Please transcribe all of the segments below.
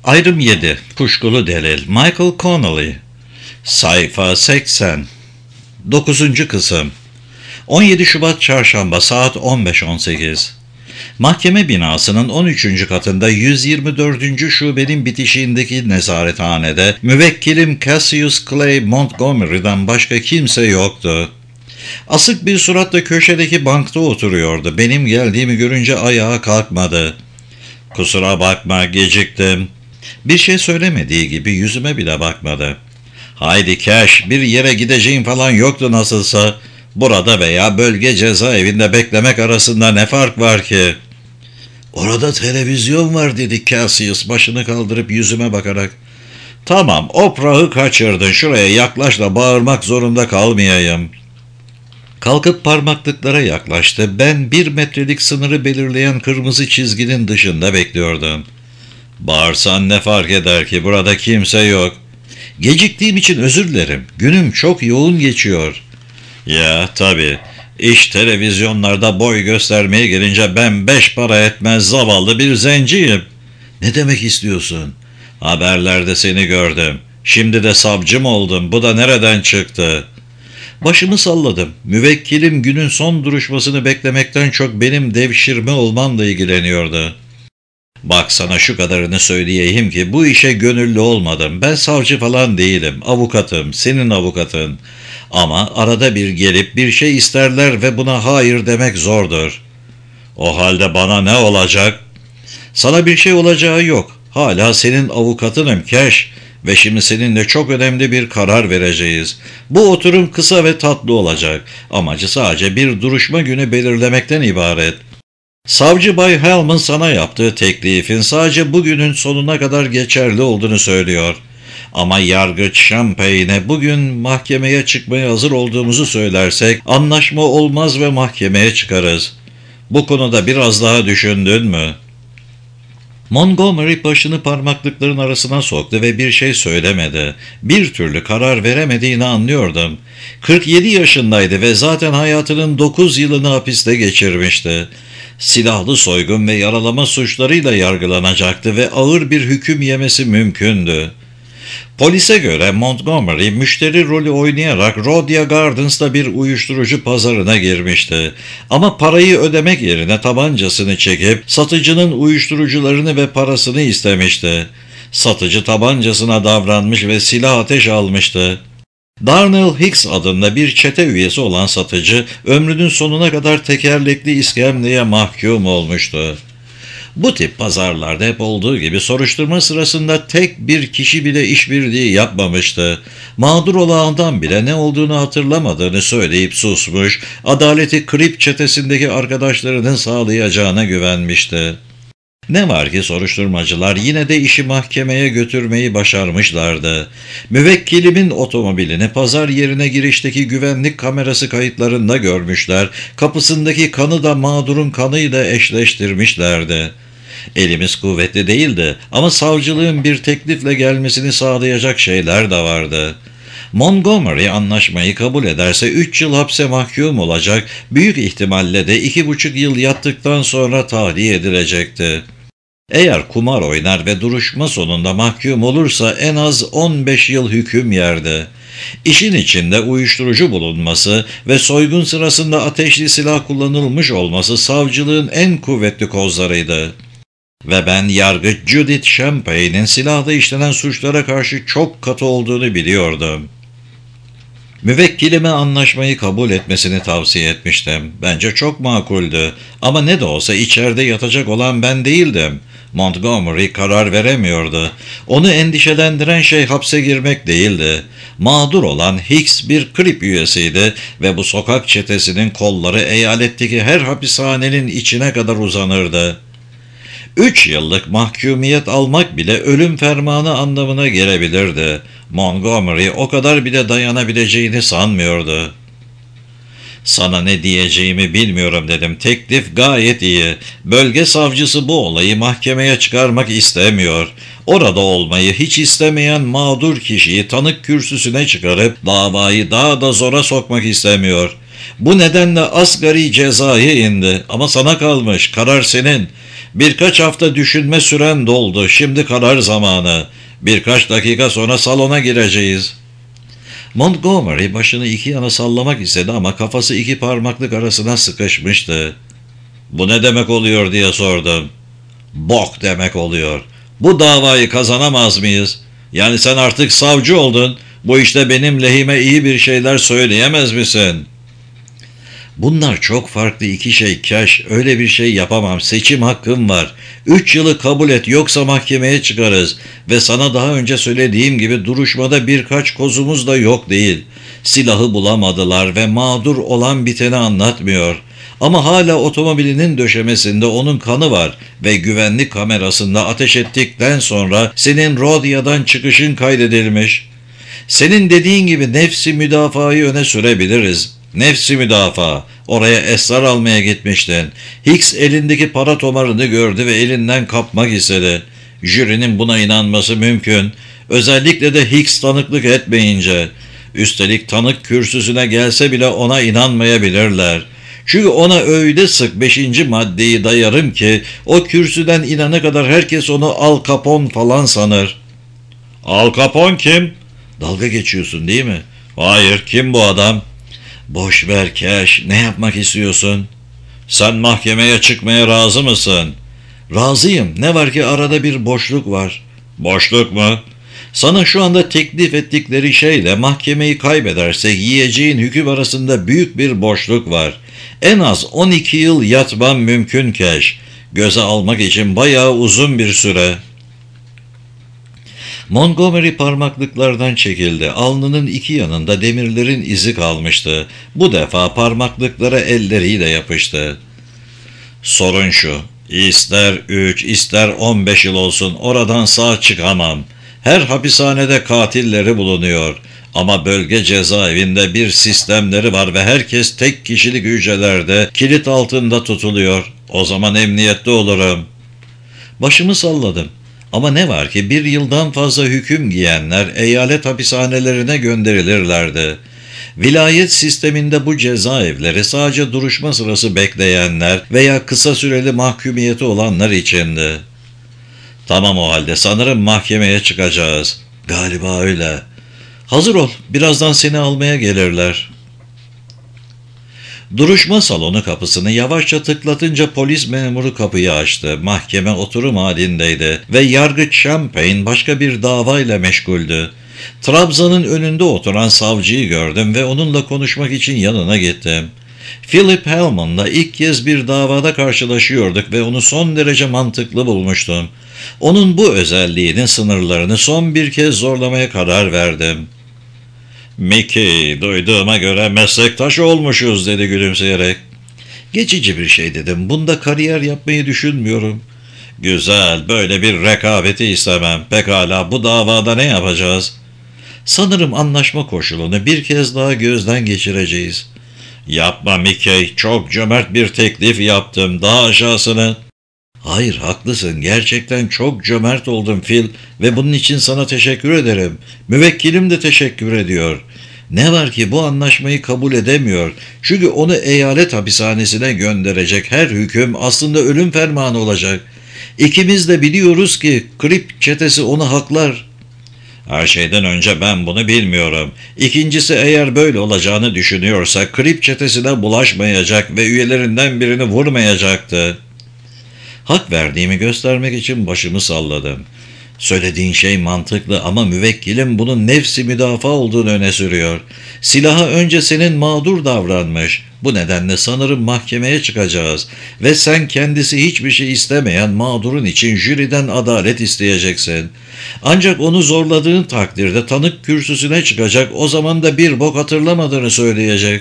Ayrım 7. Kuşkulu Delil. Michael Connelly. Sayfa 80. 9. Kısım. 17 Şubat Çarşamba saat 15.18. Mahkeme binasının 13. katında 124. şubenin bitişiğindeki nezarethanede müvekkilim Cassius Clay Montgomery'den başka kimse yoktu. Asık bir suratla köşedeki bankta oturuyordu. Benim geldiğimi görünce ayağa kalkmadı. "Kusura bakma, geciktim." Bir şey söylemediği gibi yüzüme bile bakmadı. "Haydi Cash, bir yere gideceğin falan yoktu nasılsa. Burada veya bölge cezaevinde beklemek arasında ne fark var ki?" "Orada televizyon var," dedi Cassius başını kaldırıp yüzüme bakarak. "Tamam, Oprah'ı kaçırdın. Şuraya yaklaş da bağırmak zorunda kalmayayım." Kalkıp parmaklıklara yaklaştı. Ben 1 metrelik sınırı belirleyen kırmızı çizginin dışında bekliyordum. "Bağırsan ne fark eder ki? Burada kimse yok." "Geciktiğim için özür dilerim. Günüm çok yoğun geçiyor." "Ya tabii. İş televizyonlarda boy göstermeye gelince ben 5 para etmez zavallı bir zenciyim." "Ne demek istiyorsun?" "Haberlerde seni gördüm. Şimdi de savcı mı oldum? Bu da nereden çıktı?" Başımı salladım. Müvekkilim günün son duruşmasını beklemekten çok benim devşirme olmamla ilgileniyordu. "Bak, sana şu kadarını söyleyeyim ki bu işe gönüllü olmadım. Ben savcı falan değilim. Avukatım, senin avukatın. Ama arada bir gelip bir şey isterler ve buna hayır demek zordur." "O halde bana ne olacak?" "Sana bir şey olacağı yok. Hala senin avukatınım Cash. Ve şimdi seninle çok önemli bir karar vereceğiz. Bu oturum kısa ve tatlı olacak. Amacı sadece bir duruşma günü belirlemekten ibaret. Savcı Bay Hellman sana yaptığı teklifin sadece bugünün sonuna kadar geçerli olduğunu söylüyor. Ama yargıç Champagne'e bugün mahkemeye çıkmaya hazır olduğumuzu söylersek anlaşma olmaz ve mahkemeye çıkarız. Bu konuda biraz daha düşündün mü?" Montgomery başını parmaklıkların arasına soktu ve bir şey söylemedi. Bir türlü karar veremediğini anlıyordum. 47 yaşındaydı ve zaten hayatının 9 yılını hapiste geçirmişti. Silahlı soygun ve yaralama suçlarıyla yargılanacaktı ve ağır bir hüküm yemesi mümkündü. Polise göre Montgomery müşteri rolü oynayarak Rodeo Gardens'ta bir uyuşturucu pazarına girmişti. Ama parayı ödemek yerine tabancasını çekip satıcının uyuşturucularını ve parasını istemişti. Satıcı tabancasına davranmış ve silah ateş almıştı. Darnell Hicks adında bir çete üyesi olan satıcı ömrünün sonuna kadar tekerlekli iskemleye mahkum olmuştu. Bu tip pazarlarda hep olduğu gibi soruşturma sırasında tek bir kişi bile işbirliği yapmamıştı. Mağdur olandan bile ne olduğunu hatırlamadığını söyleyip susmuş, adaleti Crip çetesindeki arkadaşlarının sağlayacağına güvenmişti. Ne var ki soruşturmacılar yine de işi mahkemeye götürmeyi başarmışlardı. Müvekkilimin otomobilini pazar yerine girişteki güvenlik kamerası kayıtlarında görmüşler, kapısındaki kanı da mağdurun kanıyla eşleştirmişlerdi. Elimiz kuvvetli değildi ama savcılığın bir teklifle gelmesini sağlayacak şeyler de vardı. Montgomery anlaşmayı kabul ederse 3 yıl hapse mahkum olacak, büyük ihtimalle de 2,5 yıl yattıktan sonra tahliye edilecekti. Eğer kumar oynar ve duruşma sonunda mahkum olursa en az 15 yıl hüküm yerdi. İşin içinde uyuşturucu bulunması ve soygun sırasında ateşli silah kullanılmış olması savcılığın en kuvvetli kozlarıydı. Ve ben yargıç Judith Champagne'in silahla işlenen suçlara karşı çok katı olduğunu biliyordum. Müvekkilime anlaşmayı kabul etmesini tavsiye etmiştim. Bence çok makuldü. Ama ne de olsa içeride yatacak olan ben değildim. Montgomery karar veremiyordu. Onu endişelendiren şey hapse girmek değildi. Mağdur olan Hicks bir Crip üyesiydi ve bu sokak çetesinin kolları eyaletteki her hapishanenin içine kadar uzanırdı. 3 yıllık mahkumiyet almak bile ölüm fermanı anlamına gelebilirdi. Montgomery o kadar bile dayanabileceğini sanmıyordu. "Sana ne diyeceğimi bilmiyorum," dedim. "Teklif gayet iyi. Bölge savcısı bu olayı mahkemeye çıkarmak istemiyor. Orada olmayı hiç istemeyen mağdur kişiyi tanık kürsüsüne çıkarıp davayı daha da zora sokmak istemiyor. Bu nedenle asgari cezayı indi. Ama sana kalmış, karar senin. Birkaç hafta düşünme süren doldu. Şimdi karar zamanı. Birkaç dakika sonra salona gireceğiz. Montgomery başını iki yana sallamak istedi ama kafası iki parmaklık arasına sıkışmıştı. "Bu ne demek oluyor?" diye sordum. "Bok demek oluyor. Bu davayı kazanamaz mıyız? Yani sen artık savcı oldun. Bu işte benim lehime iyi bir şeyler söyleyemez misin?" "Bunlar çok farklı iki şey Cash. Öyle bir şey yapamam. Seçim hakkım var. 3 yılı kabul et yoksa mahkemeye çıkarız. Ve sana daha önce söylediğim gibi duruşmada birkaç kozumuz da yok değil. Silahı bulamadılar ve mağdur olan biteni anlatmıyor. Ama hala otomobilinin döşemesinde onun kanı var ve güvenlik kamerasında ateş ettikten sonra senin Rodia'dan çıkışın kaydedilmiş. Senin dediğin gibi nefsi müdafayı öne sürebiliriz. Nefsi müdafaa. Oraya esrar almaya gitmiştin. Hicks elindeki para tomarını gördü ve elinden kapmak istedi. Jürinin buna inanması mümkün. Özellikle de Hicks tanıklık etmeyince. Üstelik tanık kürsüsüne gelse bile ona inanmayabilirler. Çünkü ona öyle sık 5. maddeyi dayarım ki o kürsüden inana kadar herkes onu Al Capone falan sanır. "Al Capone kim?" "Dalga geçiyorsun değil mi?" "Hayır, kim bu adam?" "Boş ver Cash, ne yapmak istiyorsun?" "Sen mahkemeye çıkmaya razı mısın?" "Razıyım, ne var ki arada bir boşluk var." "Boşluk mu?" "Sana şu anda teklif ettikleri şeyle mahkemeyi kaybedersek yiyeceğin hüküm arasında büyük bir boşluk var. En az 12 yıl yatmam mümkün Cash. Göze almak için bayağı uzun bir süre." Montgomery parmaklıklardan çekildi. Alnının iki yanında demirlerin izi kalmıştı. Bu defa parmaklıklara elleriyle yapıştı. "Sorun şu. İster 3, ister 15 yıl olsun oradan sağ çıkamam. Her hapishanede katilleri bulunuyor. Ama bölge cezaevinde bir sistemleri var ve herkes tek kişilik hücrelerde kilit altında tutuluyor. O zaman emniyette olurum." Başımı salladım. Ama ne var ki 1 yıldan fazla hüküm giyenler eyalet hapishanelerine gönderilirlerdi. Vilayet sisteminde bu cezaevleri sadece duruşma sırası bekleyenler veya kısa süreli mahkumiyeti olanlar içindi. "Tamam o halde sanırım mahkemeye çıkacağız." "Galiba öyle." "Hazır ol, birazdan seni almaya gelirler." Duruşma salonu kapısını yavaşça tıklatınca polis memuru kapıyı açtı. Mahkeme oturum halindeydi ve yargıç Champagne başka bir davayla meşguldü. Trabzanın önünde oturan savcıyı gördüm ve onunla konuşmak için yanına gittim. Philip Hellman'la ilk kez bir davada karşılaşıyorduk ve onu son derece mantıklı bulmuştum. Onun bu özelliğinin sınırlarını son bir kez zorlamaya karar verdim. "Mickey, duyduğuma göre meslektaş olmuşuz," dedi gülümseyerek. "Geçici bir şey," dedim. "Bunda kariyer yapmayı düşünmüyorum." "Güzel, böyle bir rekabeti istemem. Pekala, bu davada ne yapacağız?" "Sanırım anlaşma koşulunu bir kez daha gözden geçireceğiz." "Yapma Mickey, çok cömert bir teklif yaptım. Daha aşağısını..." "Hayır, haklısın. Gerçekten çok cömert oldun Phil ve bunun için sana teşekkür ederim. Müvekkilim de teşekkür ediyor. Ne var ki bu anlaşmayı kabul edemiyor. Çünkü onu eyalet hapishanesine gönderecek her hüküm aslında ölüm fermanı olacak. İkimiz de biliyoruz ki Krip çetesi onu haklar." "Her şeyden önce ben bunu bilmiyorum. İkincisi, eğer böyle olacağını düşünüyorsa Krip çetesine bulaşmayacak ve üyelerinden birini vurmayacaktı." Hak verdiğimi göstermek için başımı salladım. "Söylediğin şey mantıklı ama müvekkilim bunun nefsi müdafaa olduğunu öne sürüyor. Silaha önce senin mağdur davranmış. Bu nedenle sanırım mahkemeye çıkacağız ve sen kendisi hiçbir şey istemeyen mağdurun için jüriden adalet isteyeceksin. Ancak onu zorladığın takdirde tanık kürsüsüne çıkacak, o zaman da bir bok hatırlamadığını söyleyecek."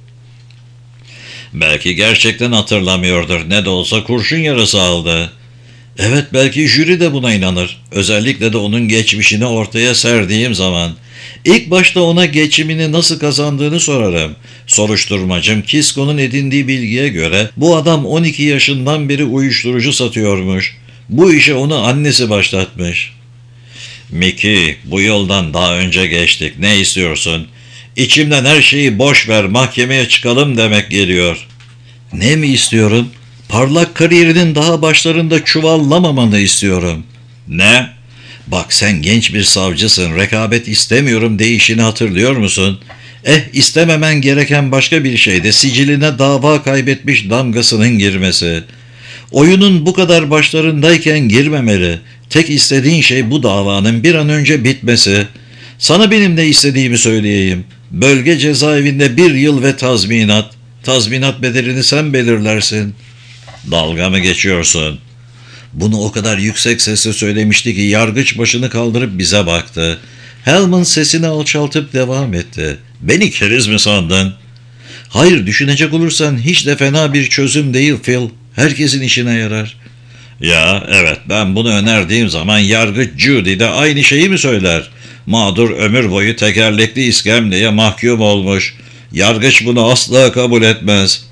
"Belki gerçekten hatırlamıyordur. Ne de olsa kurşun yarası aldı." "Evet, belki jüri de buna inanır. Özellikle de onun geçmişini ortaya serdiğim zaman. İlk başta ona geçimini nasıl kazandığını sorarım. Soruşturmacım Kisko'nun edindiği bilgiye göre bu adam 12 yaşından beri uyuşturucu satıyormuş. Bu işe onu annesi başlatmış." "Mickey, bu yoldan daha önce geçtik. Ne istiyorsun?" "İçimden her şeyi boş ver, mahkemeye çıkalım demek geliyor." "Ne mi istiyorum?" Parlak kariyerinin daha başlarında çuvallamamanı istiyorum. Ne? Bak sen genç bir savcısın, rekabet istemiyorum deyişini hatırlıyor musun? İstememen gereken başka bir şey de siciline dava kaybetmiş damgasının girmesi. Oyunun bu kadar başlarındayken girmemeli. Tek istediğin şey bu davanın bir an önce bitmesi. Sana benim ne istediğimi söyleyeyim. Bölge cezaevinde 1 yıl ve tazminat. Tazminat bedelini sen belirlersin. Dalga mı geçiyorsun? Bunu o kadar yüksek sesle söylemişti ki yargıç başını kaldırıp bize baktı. Hellman sesini alçaltıp devam etti. Beni keriz mi sandın? Hayır, düşünecek olursan hiç de fena bir çözüm değil Phil. Herkesin işine yarar. Ya evet, ben bunu önerdiğim zaman yargıç Judy de aynı şeyi mi söyler? Mağdur ömür boyu tekerlekli iskemleye mahkum olmuş. Yargıç bunu asla kabul etmez.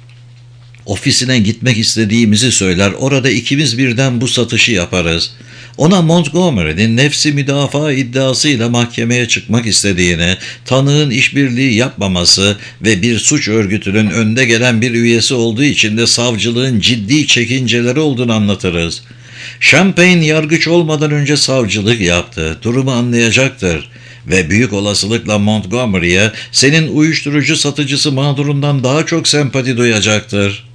Ofisine gitmek istediğimizi söyler, orada ikimiz birden bu satışı yaparız. Ona Montgomery'nin nefsi müdafaa iddiasıyla mahkemeye çıkmak istediğini, tanığın işbirliği yapmaması ve bir suç örgütünün önde gelen bir üyesi olduğu için de savcılığın ciddi çekinceleri olduğunu anlatırız. Champagne yargıç olmadan önce savcılık yaptı, durumu anlayacaktır ve büyük olasılıkla Montgomery'e senin uyuşturucu satıcısı mağdurundan daha çok sempati duyacaktır.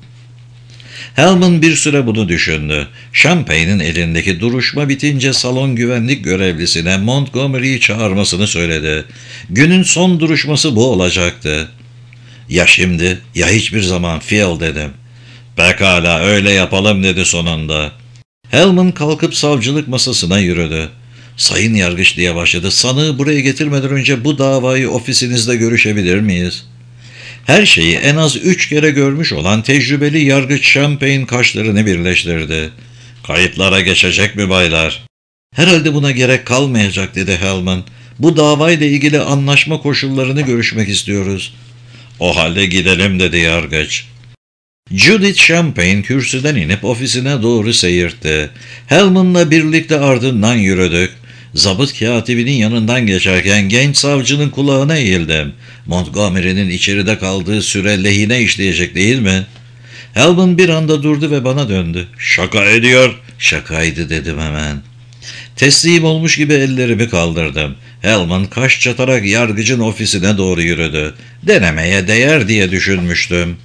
Hellman bir süre bunu düşündü. Champagne'in elindeki duruşma bitince salon güvenlik görevlisine Montgomery'yi çağırmasını söyledi. Günün son duruşması bu olacaktı. Ya şimdi ya hiçbir zaman Phil dedim. Pekala öyle yapalım dedi sonunda. Hellman kalkıp savcılık masasına yürüdü. Sayın Yargıç diye başladı. Sanığı buraya getirmeden önce bu davayı ofisinizde görüşebilir miyiz? Her şeyi en az 3 kere görmüş olan tecrübeli yargıç Champagne kaşlarını birleştirdi. Kayıtlara geçecek mi baylar? Herhalde buna gerek kalmayacak dedi Hellman. Bu davayla ilgili anlaşma koşullarını görüşmek istiyoruz. O halde gidelim dedi yargıç. Judith Champagne kürsüden inip ofisine doğru seyirtti. Hellman'la birlikte ardından yürüdük. Zabıt katibinin yanından geçerken genç savcının kulağına eğildim. Montgomery'nin içeride kaldığı süre lehine işleyecek değil mi? Hellman bir anda durdu ve bana döndü. Şaka ediyor. Şakaydı dedim hemen. Teslim olmuş gibi ellerimi kaldırdım. Hellman kaş çatarak yargıcın ofisine doğru yürüdü. Denemeye değer diye düşünmüştüm.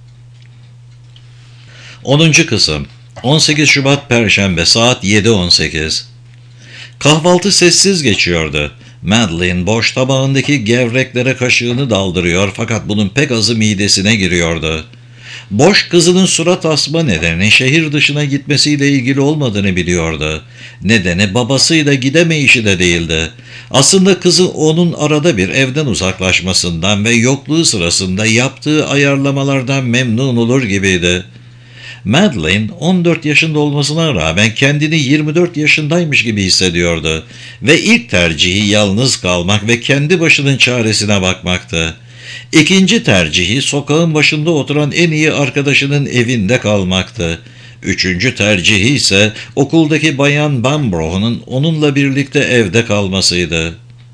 10. Kısım 18 Şubat Perşembe saat 7:18. Kahvaltı sessiz geçiyordu. Madeline boş tabağındaki gevreklere kaşığını daldırıyor fakat bunun pek azı midesine giriyordu. Boş kızının surat asma nedeni şehir dışına gitmesiyle ilgili olmadığını biliyordu. Nedeni babasıyla gidemeyişi de değildi. Aslında kızı onun arada bir evden uzaklaşmasından ve yokluğu sırasında yaptığı ayarlamalardan memnun olur gibiydi. Madeline 14 yaşında olmasına rağmen kendini 24 yaşındaymış gibi hissediyordu ve ilk tercihi yalnız kalmak ve kendi başının çaresine bakmaktı. İkinci tercihi sokağın başında oturan en iyi arkadaşının evinde kalmaktı. Üçüncü tercihi ise okuldaki Bayan Bambrough'un onunla birlikte evde kalmasıydı.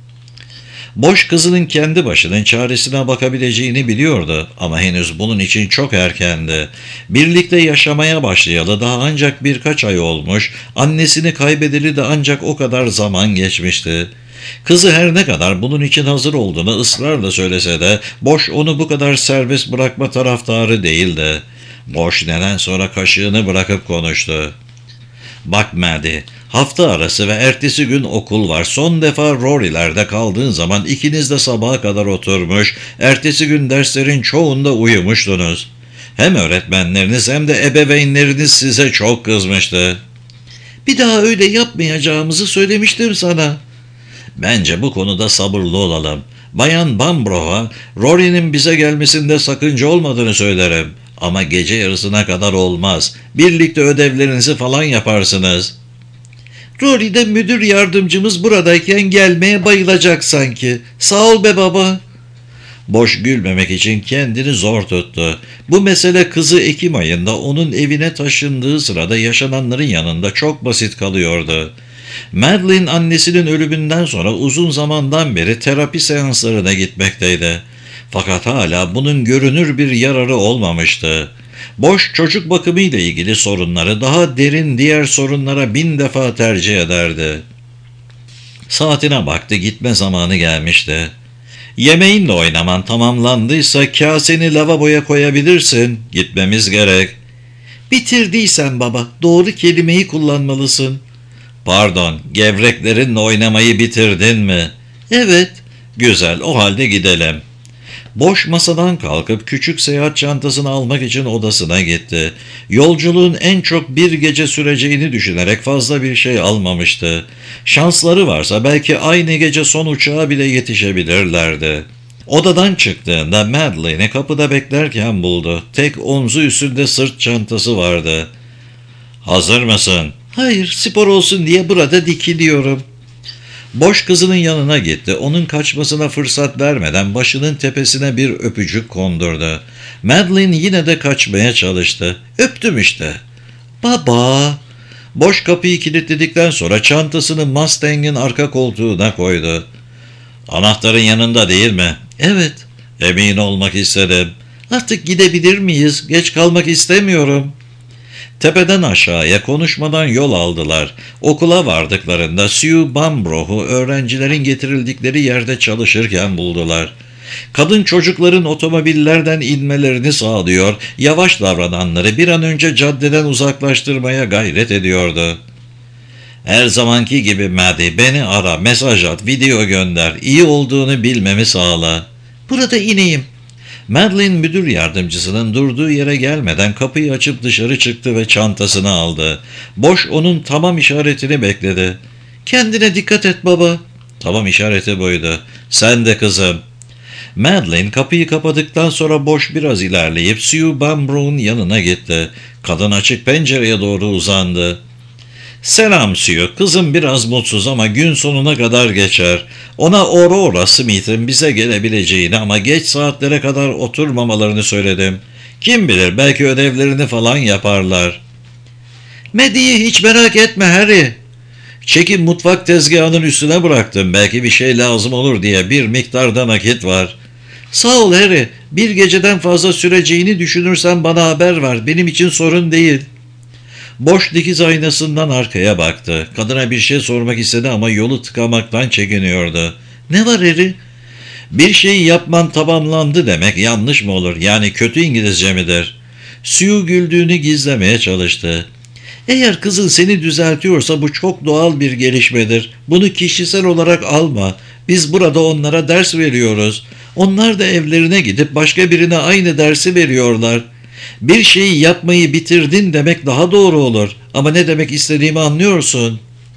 Boş kızının kendi başının çaresine bakabileceğini biliyordu ama henüz bunun için çok erkendi. Birlikte yaşamaya başlayalı daha ancak birkaç ay olmuş, annesini kaybedeli de ancak o kadar zaman geçmişti. Kızı her ne kadar bunun için hazır olduğunu ısrarla söylese de Boş onu bu kadar serbest bırakma taraftarı değildi. Boş neden sonra kaşığını bırakıp konuştu. Bak Maddie, hafta arası ve ertesi gün okul var. Son defa Rory'lerde kaldığın zaman ikiniz de sabaha kadar oturmuş, ertesi gün derslerin çoğunda uyumuştunuz. Hem öğretmenleriniz hem de ebeveynleriniz size çok kızmıştı. Bir daha öyle yapmayacağımızı söylemiştim sana. Bence bu konuda sabırlı olalım. Bayan Bambrough'a Rory'nin bize gelmesinde sakınca olmadığını söylerim. Ama gece yarısına kadar olmaz. Birlikte ödevlerinizi falan yaparsınız. Rory de müdür yardımcımız buradayken gelmeye bayılacak sanki. Sağ ol be baba. Boş gülmemek için kendini zor tuttu. Bu mesele kızı Ekim ayında onun evine taşındığı sırada yaşananların yanında çok basit kalıyordu. Madeline annesinin ölümünden sonra uzun zamandan beri terapi seanslarına gitmekteydi. Fakat hala bunun görünür bir yararı olmamıştı. Boş çocuk bakımı ile ilgili sorunları daha derin diğer sorunlara 1000 defa tercih ederdi. Saatine baktı, gitme zamanı gelmişti. Yemeğinle oynaman tamamlandıysa kaseni lavaboya koyabilirsin. Gitmemiz gerek. Bitirdiysen baba, doğru kelimeyi kullanmalısın. Pardon, gevreklerinle oynamayı bitirdin mi? Evet. Güzel, o halde gidelim. Boş masadan kalkıp küçük seyahat çantasını almak için odasına gitti. Yolculuğun en çok bir gece süreceğini düşünerek fazla bir şey almamıştı. Şansları varsa belki aynı gece son uçağa bile yetişebilirlerdi. Odadan çıktığında Madeline'i kapıda beklerken buldu. Tek omzu üstünde sırt çantası vardı. "Hazır mısın?" "Hayır, spor olsun diye burada dikiliyorum." Boş kızının yanına gitti. Onun kaçmasına fırsat vermeden başının tepesine bir öpücük kondurdu. Madeline yine de kaçmaya çalıştı. "Öptüm işte." "Baba." Boş kapıyı kilitledikten sonra çantasını Mustang'in arka koltuğuna koydu. "Anahtarın yanında değil mi?" "Evet." "Emin olmak istedim." "Artık gidebilir miyiz? Geç kalmak istemiyorum." Tepeden aşağıya konuşmadan yol aldılar. Okula vardıklarında Sue Bambrough'u öğrencilerin getirildikleri yerde çalışırken buldular. Kadın çocukların otomobillerden inmelerini sağlıyor, yavaş davrananları bir an önce caddeden uzaklaştırmaya gayret ediyordu. "Her zamanki gibi Maddie, beni ara, mesaj at, video gönder, iyi olduğunu bilmemi sağla." "Burada ineyim." Madeline müdür yardımcısının durduğu yere gelmeden kapıyı açıp dışarı çıktı ve çantasını aldı. Boş onun tamam işaretini bekledi. "Kendine dikkat et baba." Tamam işareti buydu. "Sen de kızım." Madeline kapıyı kapadıktan sonra Boş biraz ilerleyip Sue Bambrough'un yanına gitti. Kadın açık pencereye doğru uzandı. "Selam Sue, kızım biraz mutsuz ama gün sonuna kadar geçer. Ona Aurora Smith'in bize gelebileceğini ama geç saatlere kadar oturmamalarını söyledim. Kim bilir, belki ödevlerini falan yaparlar." "Maddie'yi hiç merak etme Harry." "Çeki mutfak tezgahının üstüne bıraktım. Belki bir şey lazım olur diye, bir miktarda nakit var." "Sağ ol Harry. Bir geceden fazla süreceğini düşünürsen bana haber ver. Benim için sorun değil." Boş dikiz aynasından arkaya baktı. Kadına bir şey sormak istedi ama yolu tıkamaktan çekiniyordu. "Ne var Harry?" "Bir şeyi yapman tamamlandı demek yanlış mı olur? Yani kötü İngilizce midir?" Sue güldüğünü gizlemeye çalıştı. "Eğer kızın seni düzeltiyorsa bu çok doğal bir gelişmedir. Bunu kişisel olarak alma. Biz burada onlara ders veriyoruz. Onlar da evlerine gidip başka birine aynı dersi veriyorlar. Bir şeyi yapmayı bitirdin demek daha doğru olur. Ama ne demek istediğimi anlıyorsun."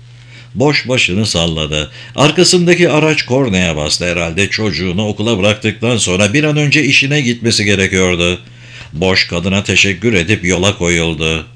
Boş başını salladı. Arkasındaki araç kornaya bastı herhalde. Çocuğunu okula bıraktıktan sonra bir an önce işine gitmesi gerekiyordu. Boş kadına teşekkür edip yola koyuldu.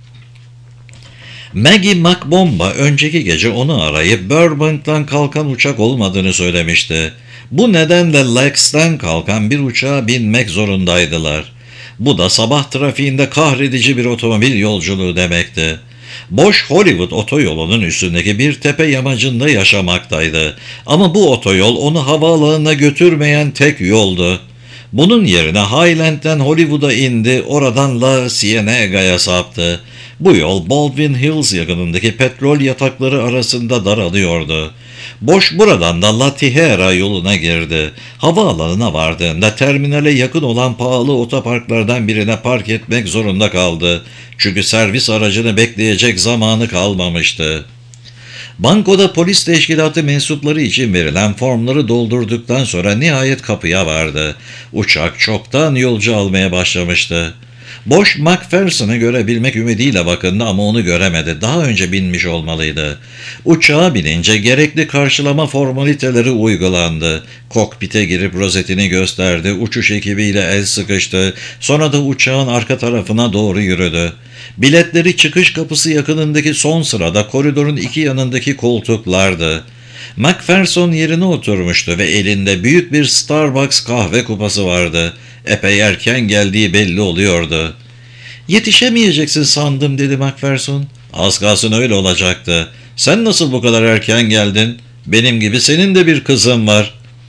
Maggie McBomba önceki gece onu arayıp Burbank'tan kalkan uçak olmadığını söylemişti. Bu nedenle Lex'ten kalkan bir uçağa binmek zorundaydılar. Bu da sabah trafiğinde kahredici bir otomobil yolculuğu demekti. Boş Hollywood otoyolunun üstündeki bir tepe yamacında yaşamaktaydı. Ama bu otoyol onu havaalanına götürmeyen tek yoldu. Bunun yerine Highland'den Hollywood'a indi, oradan La Cienega'ya saptı. Bu yol Baldwin Hills yakınındaki petrol yatakları arasında daralıyordu. Boş buradan da La Tijera yoluna girdi. Havaalanına vardığında terminale yakın olan pahalı otoparklardan birine park etmek zorunda kaldı. Çünkü servis aracını bekleyecek zamanı kalmamıştı. Bankoda polis teşkilatı mensupları için verilen formları doldurduktan sonra nihayet kapıya vardı. Uçak çoktan yolcu almaya başlamıştı. Boş McPherson'ı görebilmek ümidiyle bakındı ama onu göremedi. Daha önce binmiş olmalıydı. Uçağa binince gerekli karşılama formaliteleri uygulandı. Kokpite girip rozetini gösterdi. Uçuş ekibiyle el sıkıştı. Sonra da uçağın arka tarafına doğru yürüdü. Biletleri çıkış kapısı yakınındaki son sırada koridorun iki yanındaki koltuklardı. McPherson yerine oturmuştu ve elinde büyük bir Starbucks kahve kupası vardı. Epey erken geldiği belli oluyordu. "Yetişemeyeceksin sandım," dedi McPherson. "Az kalsın öyle olacaktı. Sen nasıl bu kadar erken geldin? Benim gibi senin de bir kızın var."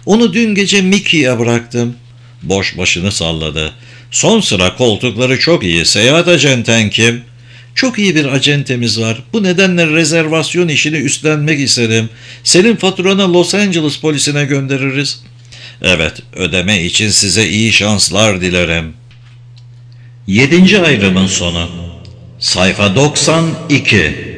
Onu dün gece Mickey'e bıraktım. Boş başını salladı. Son sıra koltukları çok iyi. Seyahat acenten kim? Çok iyi bir acentemiz var. Bu nedenle rezervasyon işini üstlenmek istedim. Senin faturanı Los Angeles polisine göndeririz. Evet, ödeme için size iyi şanslar dilerim. 7. ayrımın sonu. Sayfa 92.